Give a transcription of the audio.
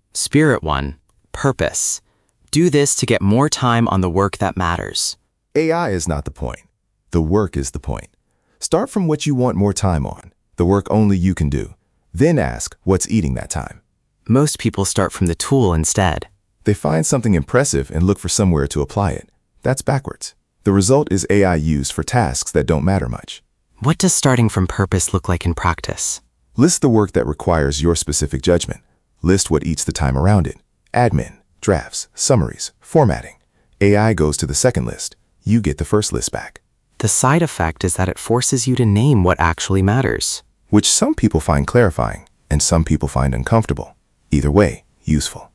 Spirit 1. Purpose. Do this to get more time on the work that matters. AI is not the point. The work is the point. Start from what you want more time on, the work only you can do. Then ask what's eating that time. Most people start from the tool instead. They find something impressive and look for somewhere to apply it. That's backwards. The result is AI used for tasks that don't matter much. What does starting from purpose look like in practice? List the work that requires your specific judgment. List what eats the time around it. Admin, drafts, summaries, formatting. AI goes to the second list. You get the first list back. The side effect is that it forces you to name what actually matters. Which some people find clarifying and some people find uncomfortable. Either way, useful.